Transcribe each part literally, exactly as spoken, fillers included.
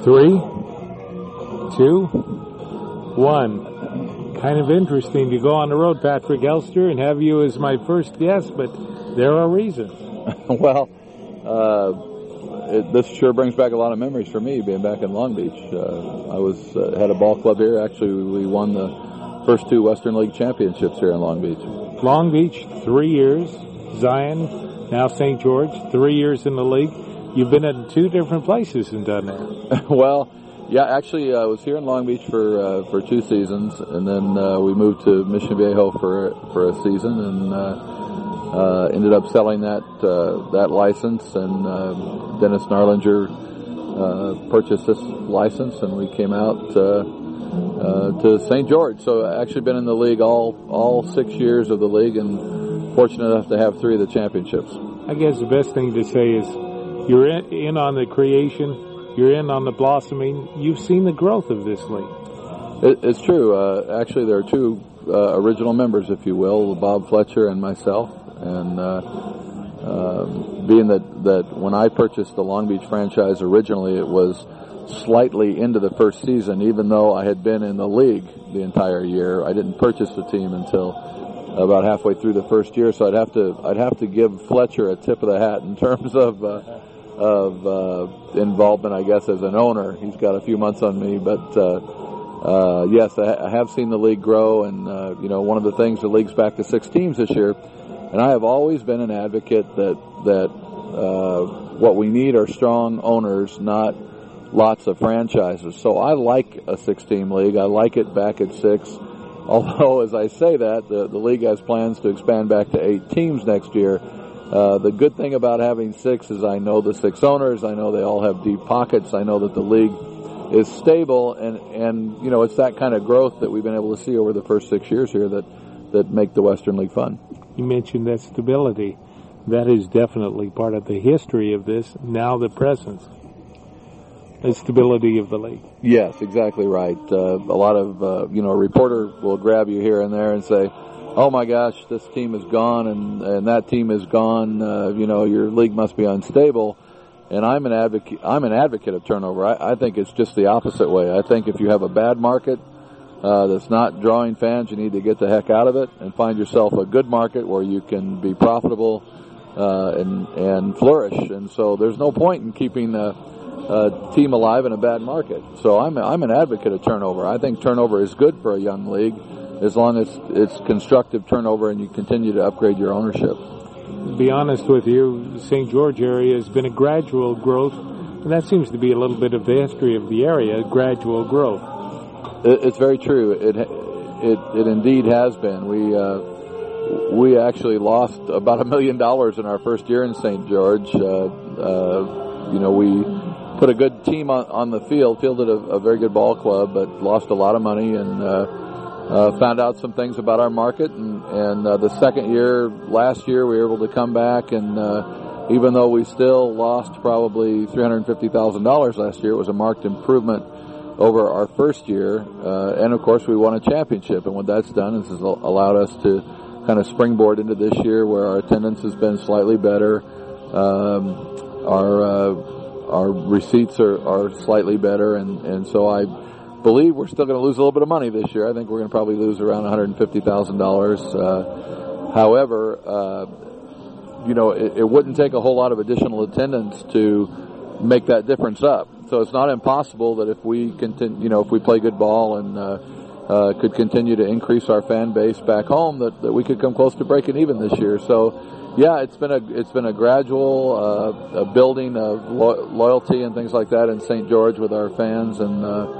Three, two, one. Kind of interesting to go on the road, Patrick Elster, and have you as my first guest, but there are reasons. Well, uh, it, this sure brings back a lot of memories for me, being back in Long Beach. Uh, I was uh, had a ball club here. Actually, we won the first two Western League championships here in Long Beach. Long Beach, three years. Zion, now Saint George, three years in the league. You've been in two different places and done that. Well, yeah, actually, uh, I was here in Long Beach for uh, for two seasons, and then uh, we moved to Mission Viejo for for a season, and uh, uh, ended up selling that uh, that license. And uh, Dennis Narlinger uh, purchased this license, and we came out uh, uh, to Saint George. So I actually been in the league all all six years of the league, and fortunate enough to have three of the championships. I guess the best thing to say is you're in, in on the creation. You're in on the blossoming. You've seen the growth of this league. It, it's true. Uh, actually, there are two uh, original members, if you will, Bob Fletcher and myself. And uh, um, being that, that when I purchased the Long Beach franchise originally, it was slightly into the first season, even though I had been in the league the entire year. I didn't purchase the team until about halfway through the first year, so I'd have to I'd have to give Fletcher a tip of the hat in terms of. Uh, of uh, involvement, I guess, as an owner. He's got a few months on me, but uh, uh, yes, I, I have seen the league grow, and uh, you know, one of the things, the league's back to six teams this year, and I have always been an advocate that that uh, what we need are strong owners, not lots of franchises. So I like a six-team league. I like it back at six, although, as I say that, the, the league has plans to expand back to eight teams next year. Uh, the good thing about having six is I know the six owners. I know they all have deep pockets. I know that the league is stable, and, and you know, it's that kind of growth that we've been able to see over the first six years here that, that make the Western League fun. You mentioned that stability. That is definitely part of the history of this, now the presence. The stability of the league. Yes, exactly right. Uh, a lot of, uh, you know, a reporter will grab you here and there and say, oh my gosh, this team is gone and, and that team is gone. Uh, you know, your league must be unstable. And I'm an advocate. I'm an advocate of turnover. I, I think it's just the opposite way. I think if you have a bad market uh, that's not drawing fans, you need to get the heck out of it and find yourself a good market where you can be profitable uh, and and flourish. And so there's no point in keeping a, a team alive in a bad market. So I'm I'm an advocate of turnover. I think turnover is good for a young league, as long as it's constructive turnover and you continue to upgrade your ownership. To be honest with you, the Saint George area has been a gradual growth, and that seems to be a little bit of the history of the area, gradual growth. It's very true. It it, it indeed has been. We uh, we actually lost about a million dollars in our first year in Saint George. Uh, uh, you know, we put a good team on, on the field, fielded a, a very good ball club, but lost a lot of money, and uh, Uh, found out some things about our market, and, and uh, the second year, last year, we were able to come back, and uh, even though we still lost probably three hundred fifty thousand dollars last year, it was a marked improvement over our first year, uh, and of course we won a championship, and what that's done is has allowed us to kind of springboard into this year where our attendance has been slightly better, um, our uh, our receipts are, are slightly better, and, and so I believe we're still going to lose a little bit of money this year. I think we're going to probably lose around one hundred fifty thousand dollars. Uh, however, uh, you know, it, it wouldn't take a whole lot of additional attendance to make that difference up. So it's not impossible that if we continue, you know, if we play good ball and uh, uh, could continue to increase our fan base back home, that, that we could come close to breaking even this year. So, yeah, it's been a it's been a gradual uh, a building of lo- loyalty and things like that in Saint George with our fans, and. Uh,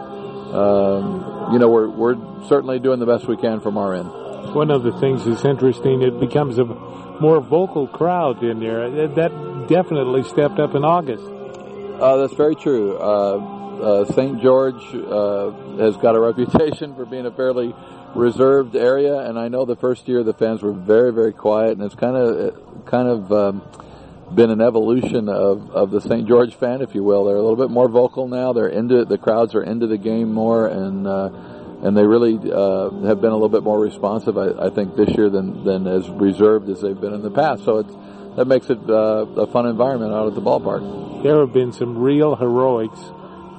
Um, you know, we're we're certainly doing the best we can from our end. One of the things that's interesting, it becomes a more vocal crowd in there. That definitely stepped up in August. Uh, that's very true. Uh, uh, Saint George uh, has got a reputation for being a fairly reserved area, and I know the first year the fans were very, very quiet, and it's kind of kind of um, been an evolution of, of the Saint George fan, if you will. They're a little bit more vocal now. They're into the crowds are into the game more, and uh, and they really uh, have been a little bit more responsive, I, I think, this year than than as reserved as they've been in the past. So it's that makes it uh, a fun environment out at the ballpark. There have been some real heroics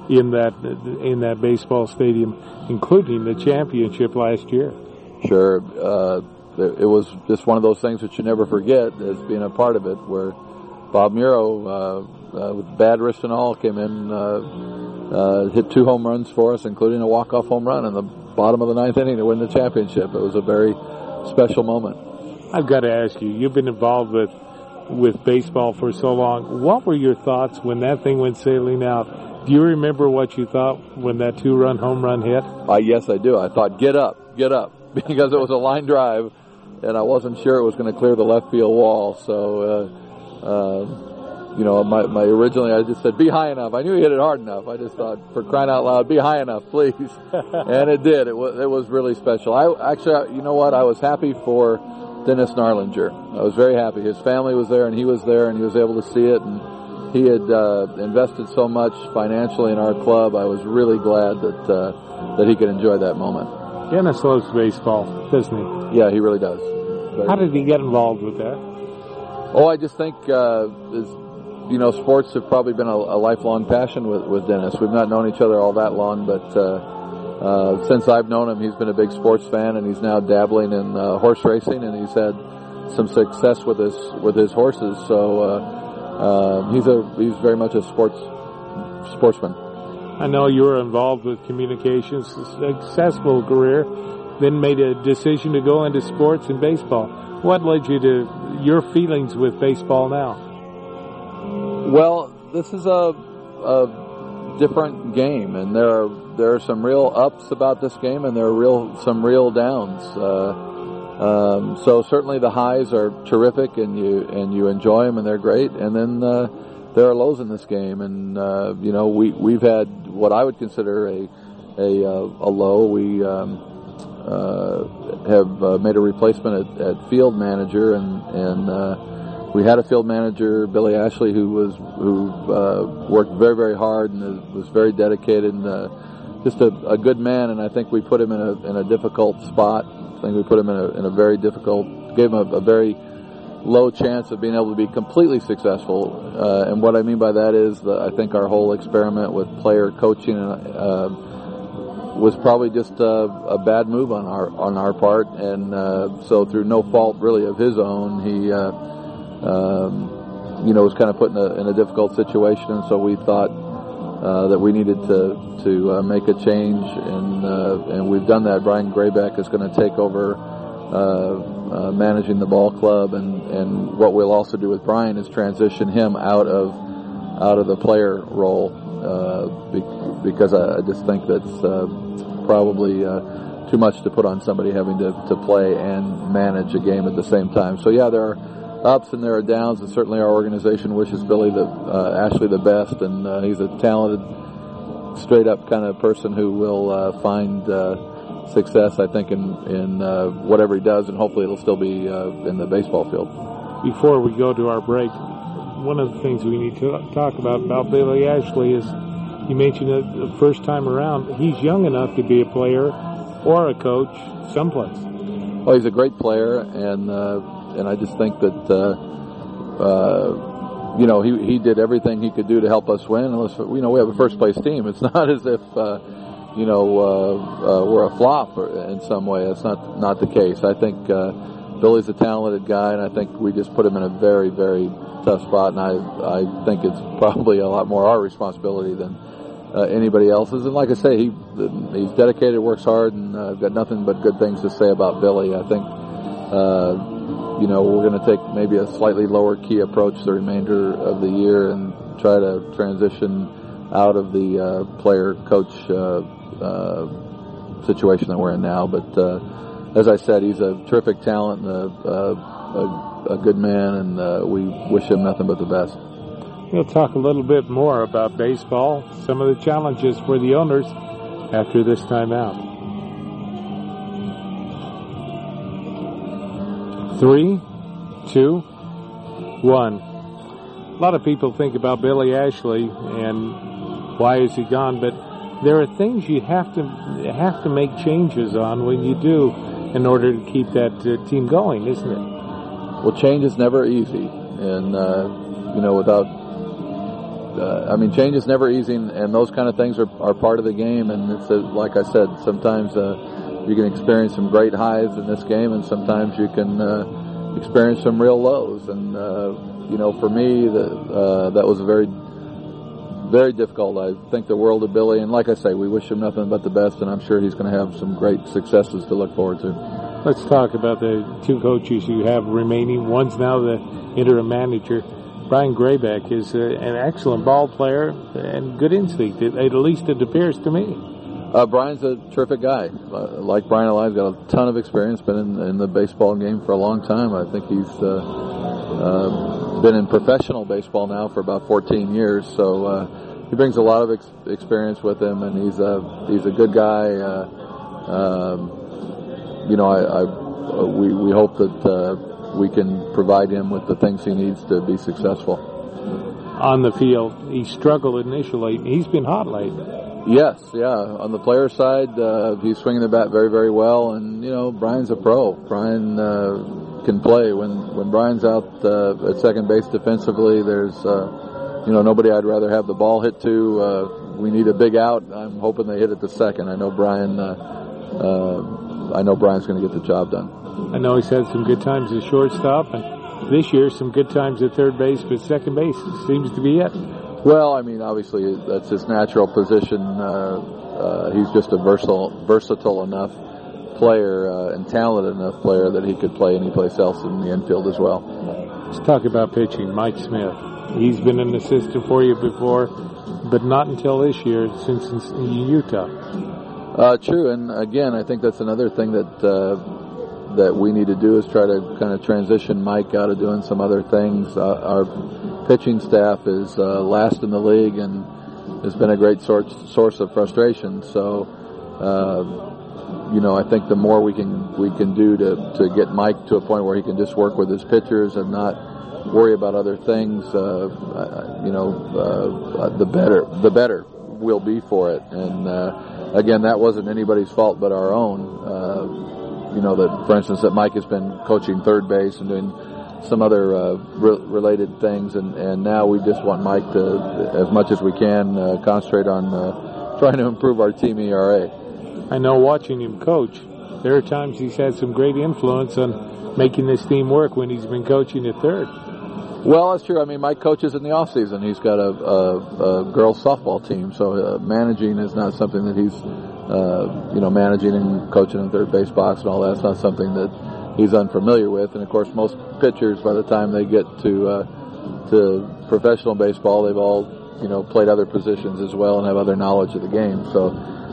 in that in that baseball stadium, including the championship last year. Sure. Uh, it was just one of those things that you never forget as being a part of it, where Bob Muro, uh, uh, with bad wrist and all, came in, uh, uh, hit two home runs for us, including a walk-off home run in the bottom of the ninth inning to win the championship. It was a very special moment. I've got to ask you, you've been involved with with baseball for so long. What were your thoughts when that thing went sailing out? Do you remember what you thought when that two-run home run hit? Uh, yes, I do. I thought, get up, get up, because it was a line drive, and I wasn't sure it was going to clear the left field wall. So, uh, uh, you know, my, my originally I just said, be high enough. I knew he hit it hard enough. I just thought, for crying out loud, be high enough, please. And it did. It was, it was really special. I actually, you know what, I was happy for Dennis Narlinger. I was very happy. His family was there, and he was there, and he was able to see it, and he had uh, invested so much financially in our club. I was really glad that uh, that he could enjoy that moment. Dennis loves baseball, doesn't he? Yeah, he really does. Very How did he get involved with that? Oh, I just think, uh, is, you know, sports have probably been a, a lifelong passion with, with Dennis. We've not known each other all that long, but uh, uh, since I've known him, he's been a big sports fan, and he's now dabbling in uh, horse racing, and he's had some success with his with his horses. So uh, uh, he's a he's very much a sports sportsman. I know you were involved with communications, a successful career, then made a decision to go into sports and baseball. What led you to your feelings with baseball now? Well, this is a, a different game, and there are there are some real ups about this game, and there are real some real downs. Uh, um, so certainly the highs are terrific, and you and you enjoy them, and they're great, and then uh, there are lows in this game, and uh, you know we we've had what I would consider a a, a low. We um, uh, have uh, made a replacement at, at field manager, and and uh, we had a field manager, Billy Ashley, who was who uh, worked very very hard and was very dedicated and uh, just a, a good man. And I think we put him in a in a difficult spot. I think we put him in a in a very difficult, gave him a, a very low chance of being able to be completely successful. Uh, and what I mean by that is that I think our whole experiment with player coaching uh, was probably just a, a bad move on our on our part. And uh, so through no fault really of his own, he uh, um, you know was kind of put in a, in a difficult situation. And so we thought uh, that we needed to to uh, make a change, and uh, and we've done that. Brian Grayback is going to take over Uh, uh, managing the ball club, and, and what we'll also do with Brian is transition him out of out of the player role uh, be, because I, I just think that's uh, probably uh, too much to put on somebody having to, to play and manage a game at the same time. So yeah, there are ups and there are downs, and certainly our organization wishes Billy the uh, Ashley the best, and uh, he's a talented, straight up kind of person who will uh, find Uh, success, I think, in, in uh, whatever he does, and hopefully it'll still be uh, in the baseball field. Before we go to our break, one of the things we need to talk about about Billy Ashley is, you mentioned it the first time around, he's young enough to be a player or a coach someplace. Well, he's a great player, and uh, and I just think that uh, uh, you know he he did everything he could do to help us win. Unless, you know, we have a first place team. It's not as if uh, you know, uh, uh, we're a flop in some way. That's not not the case. I think uh, Billy's a talented guy, and I think we just put him in a very, very tough spot, and I I think it's probably a lot more our responsibility than uh, anybody else's. And like I say, he he's dedicated, works hard, and uh, I've got nothing but good things to say about Billy. I think, uh, you know, we're going to take maybe a slightly lower key approach the remainder of the year and try to transition out of the uh, player-coach uh, uh, situation that we're in now. But uh, as I said, he's a terrific talent and a, a, a good man, and uh, we wish him nothing but the best. We'll talk a little bit more about baseball, some of the challenges for the owners after this time out. Three, two, one. A lot of people think about Billy Ashley and why is he gone, but there are things you have to have to make changes on when you do in order to keep that uh, team going, isn't it? Well, change is never easy, and uh, you know, without uh, I mean, change is never easy, and, and those kind of things are, are part of the game. And it's a, like I said, sometimes uh, you can experience some great highs in this game, and sometimes you can uh, experience some real lows. And uh, you know, for me, the, uh, that was a very very difficult. I think the world of Billy, and like I say, we wish him nothing but the best, and I'm sure he's going to have some great successes to look forward to. Let's talk about the two coaches you have remaining. One's now the interim manager. Brian Graybeck is uh, an excellent ball player and good instinct, at, at least it appears to me. Uh, Brian's a terrific guy. Uh, like Brian Elias, got a ton of experience, been in, in the baseball game for a long time. I think he's uh, uh, been in professional baseball now for about fourteen years, so uh, he brings a lot of ex- experience with him, and he's a he's a good guy. Uh, um, you know, I, I uh, we we hope that uh, we can provide him with the things he needs to be successful. On the field, he struggled initially. He's been hot lately. Yes, yeah. On the player side, uh, he's swinging the bat very, very well, and you know, Brian's a pro. Brian uh, can play. When when Brian's out uh, at second base defensively, there's uh, you know nobody I'd rather have the ball hit to. Uh, we need a big out. I'm hoping they hit it to second. I know Brian. Uh, uh, I know Brian's going to get the job done. I know he's had some good times at shortstop, and this year some good times at third base, but second base seems to be it. Well, I mean, obviously that's his natural position. Uh, uh, he's just a versatile, versatile enough player uh, and talented enough player that he could play anyplace else in the infield as well. Let's talk about pitching. Mike Smith. He's been an assistant for you before, but not until this year since in Utah. Uh, true, and again, I think that's another thing that uh, that we need to do is try to kind of transition Mike out of doing some other things. Uh, our pitching staff is uh, last in the league and has been a great source source of frustration. So, uh, you know, I think the more we can we can do to to get Mike to a point where he can just work with his pitchers and not worry about other things, uh, you know, uh, the better the better we'll be for it. And uh, again, that wasn't anybody's fault but our own. Uh, you know, that for instance, that Mike has been coaching third base and doing some other uh, re- related things, and, and now we just want Mike to, as much as we can, uh, concentrate on uh, trying to improve our team E R A. I know watching him coach, there are times he's had some great influence on making this team work when he's been coaching at third. Well, that's true. I mean, Mike coaches in the off season. He's got a, a, a girls softball team, so uh, managing is not something that he's, uh, you know, managing and coaching in third base box and all that's not something that he's unfamiliar with. And of course, most pitchers, by the time they get to uh, to professional baseball, they've all, you know, played other positions as well and have other knowledge of the game. So,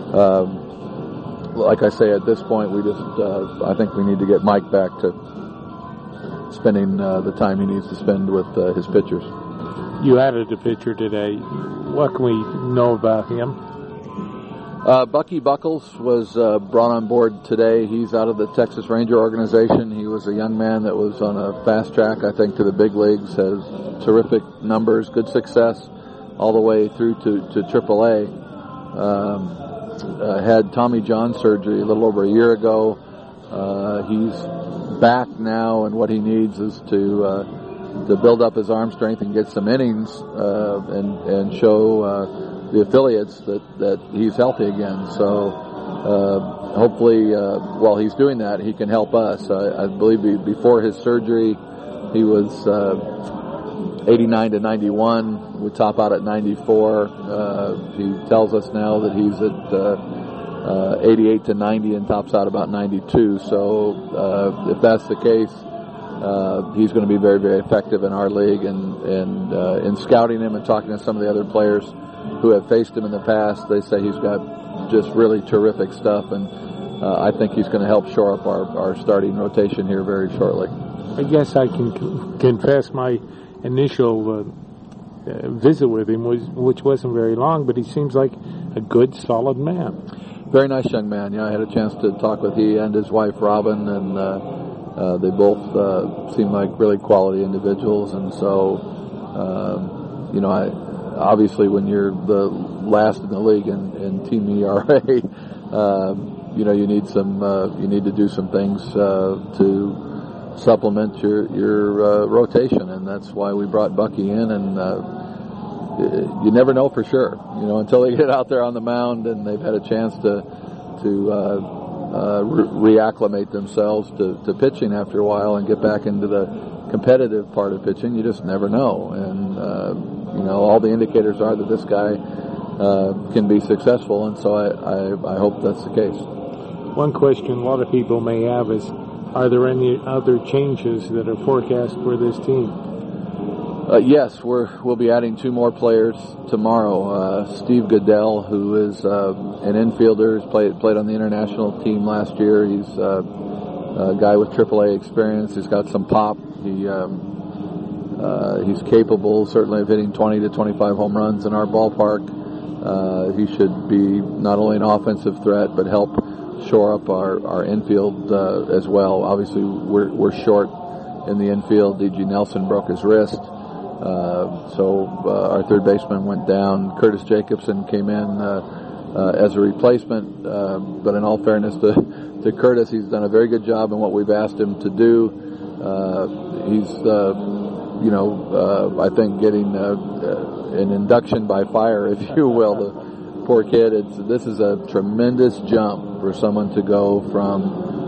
um, like I say, at this point, we just uh, I think we need to get Mike back to spending uh, the time he needs to spend with uh, his pitchers. You added a pitcher today. What can we know about him? Uh, Bucky Buckles was uh, brought on board today. He's out of the Texas Ranger organization. He was a young man that was on a fast track, I think, to the big leagues, has terrific numbers, good success all the way through to, to triple A. Um, uh, had Tommy John surgery a little over a year ago. Uh, he's back now, and what he needs is to uh, to build up his arm strength and get some innings uh, and, and show uh, the affiliates that, that he's healthy again. So uh, hopefully uh, while he's doing that, he can help us. I, I believe he, before his surgery, he was uh, eighty-nine to ninety-one, would top out at ninety-four. Uh, he tells us now that he's at uh, uh, eighty-eight to ninety and tops out about ninety-two. So uh, if that's the case, Uh, he's going to be very, very effective in our league, and, and uh, in scouting him and talking to some of the other players who have faced him in the past, they say he's got just really terrific stuff, and uh, I think he's going to help shore up our, our starting rotation here very shortly. I guess I can c- confess my initial uh, uh, visit with him, was, which wasn't very long, but he seems like a good, solid man. Very nice young man. Yeah, I had a chance to talk with he and his wife, Robin, and uh, Uh, they both uh, seem like really quality individuals, and so, um, you know, I, obviously when you're the last in the league in, in team E R A, uh, you know, you need some, uh, you need to do some things uh, to supplement your your uh, rotation, and that's why we brought Bucky in, and uh, you never know for sure, you know, until they get out there on the mound and they've had a chance to to uh, uh, re- reacclimate themselves to, to pitching after a while and get back into the competitive part of pitching. You just never know, and uh, you know, all the indicators are that this guy uh, can be successful, and so I, I, I hope that's the case. One question a lot of people may have is, are there any other changes that are forecast for this team? Uh, yes, we're, we'll be adding two more players tomorrow. Uh, Steve Goodell, who is uh, an infielder, has played, played on the international team last year. He's uh, a guy with triple A experience. He's got some pop. He um, uh, he's capable, certainly, of hitting twenty to twenty-five home runs in our ballpark. Uh, he should be not only an offensive threat, but help shore up our, our infield uh, as well. Obviously, we're, we're short in the infield. D G Nelson broke his wrist. Uh, so uh, our third baseman went down. Curtis Jacobson came in uh, uh, as a replacement, uh, but in all fairness to, to Curtis, he's done a very good job in what we've asked him to do. Uh, he's, uh, you know, uh, I think getting uh, uh, an induction by fire, if you will. The poor kid. It's, this is a tremendous jump for someone to go from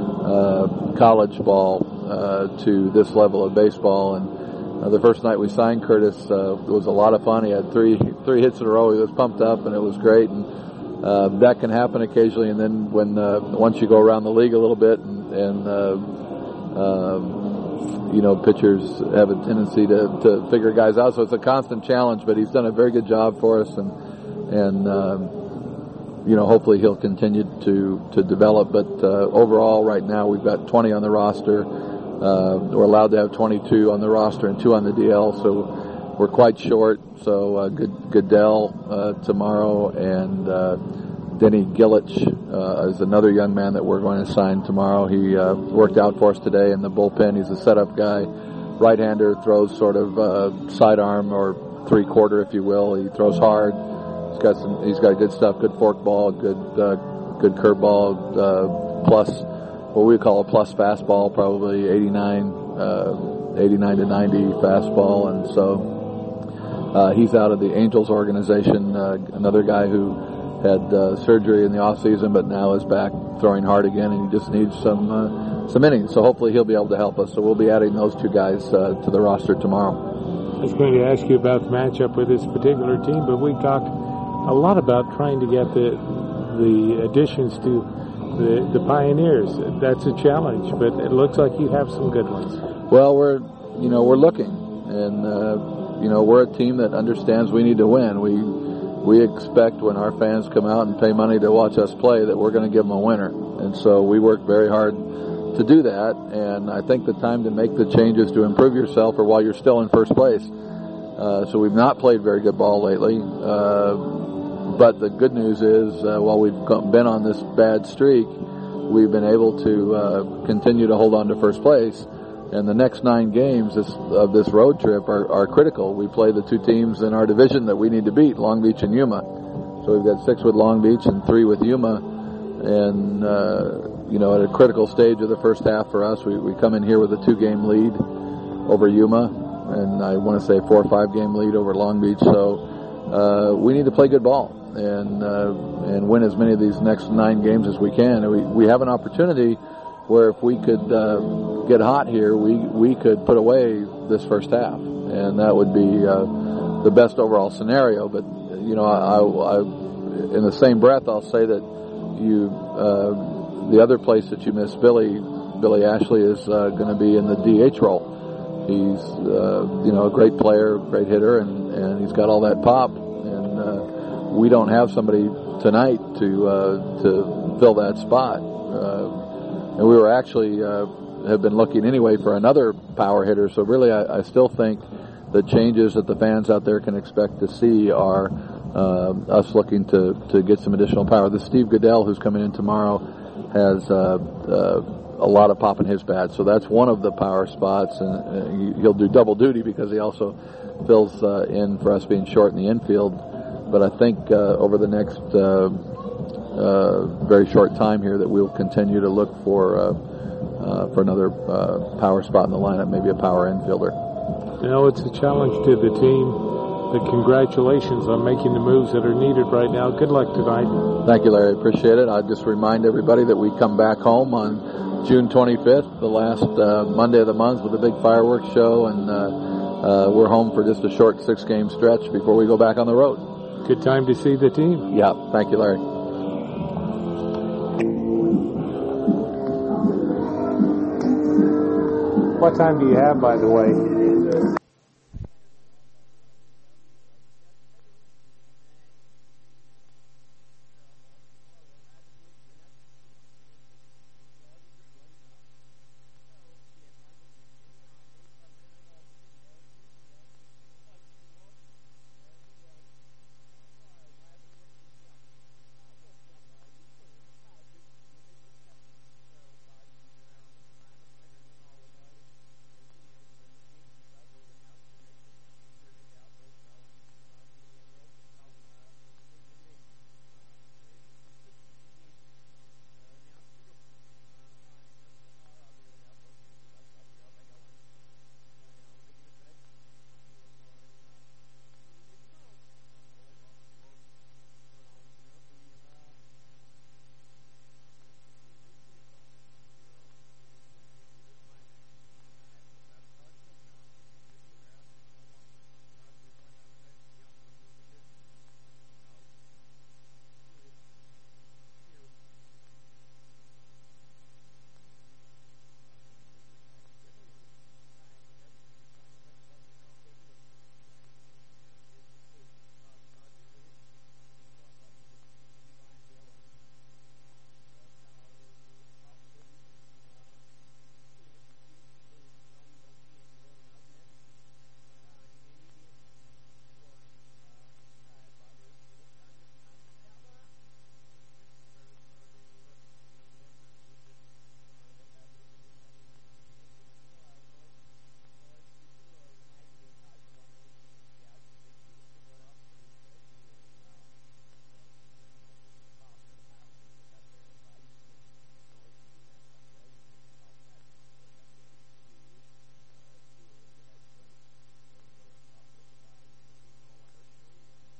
uh, college ball uh, to this level of baseball. And Uh, the first night we signed Curtis, uh, it was a lot of fun. He had three three hits in a row. He was pumped up, and it was great. And uh, that can happen occasionally. And then when uh, once you go around the league a little bit, and, and uh, um, you know, pitchers have a tendency to, to figure guys out. So it's a constant challenge. But he's done a very good job for us, and and um, you know, hopefully he'll continue to to develop. But uh, overall, right now we've got twenty on the roster. Uh, we're allowed to have twenty-two on the roster and two on the D L, so we're quite short. So uh, Good, Goodell uh, tomorrow, and uh, Denny Gillich uh, is another young man that we're going to sign tomorrow. He uh, worked out for us today in the bullpen. He's a setup guy, right-hander, throws sort of uh, sidearm or three-quarter, if you will. He throws hard. He's got some. He's got good stuff. Good forkball. Good uh, good curveball. Uh, plus. What we call a plus fastball, probably eighty-nine, uh, eighty-nine to ninety fastball, and so uh, he's out of the Angels organization. Uh, another guy who had uh, surgery in the off season, but now is back throwing hard again, and he just needs some uh, some innings. So hopefully he'll be able to help us. So we'll be adding those two guys uh, to the roster tomorrow. I was going to ask you about the matchup with this particular team, but we talked a lot about trying to get the the additions to The, the Pioneers. That's a challenge, but it looks like you have some good ones. Well, we're, you know, we're looking, and uh, you know, we're a team that understands we need to win. We we expect when our fans come out and pay money to watch us play that we're going to give them a winner, and so we work very hard to do that. And I think the time to make the changes to improve yourself are while you're still in first place. Uh, so we've not played very good ball lately. Uh, But the good news is, uh, while we've been on this bad streak, we've been able to uh, continue to hold on to first place. And the next nine games this, of this road trip are, are critical. We play the two teams in our division that we need to beat, Long Beach and Yuma. So we've got six with Long Beach and three with Yuma. And, uh, you know, at a critical stage of the first half for us, we, we come in here with a two-game lead over Yuma. And I want to say a four or five-game lead over Long Beach. So uh, we need to play good ball. And uh, and win as many of these next nine games as we can. And we, we have an opportunity where if we could uh, get hot here, we, we could put away this first half, and that would be uh, the best overall scenario. But you know, I, I, in the same breath, I'll say that you uh, the other place that you miss Billy Billy Ashley is uh, going to be in the D H role. He's uh, you know, a great player, great hitter, and, and he's got all that pop. We don't have somebody tonight to uh, to fill that spot, uh, and we were actually uh, have been looking anyway for another power hitter. So really, I, I still think the changes that the fans out there can expect to see are uh, us looking to, to get some additional power. The Steve Goodell, who's coming in tomorrow, has uh, uh, a lot of pop in his bat, so that's one of the power spots, and uh, he'll do double duty because he also fills uh, in for us being short in the infield. But I think uh, over the next uh, uh, very short time here that we'll continue to look for uh, uh, for another uh, power spot in the lineup, maybe a power infielder. You know, it's a challenge to the team. But congratulations on making the moves that are needed right now. Good luck tonight. Thank you, Larry. Appreciate it. I'd just remind everybody that we come back home on June twenty-fifth, the last uh, Monday of the month, with a big fireworks show, and uh, uh, we're home for just a short six-game stretch before we go back on the road. Good time to see the team. Yeah. Thank you, Larry. What time do you have, by the way?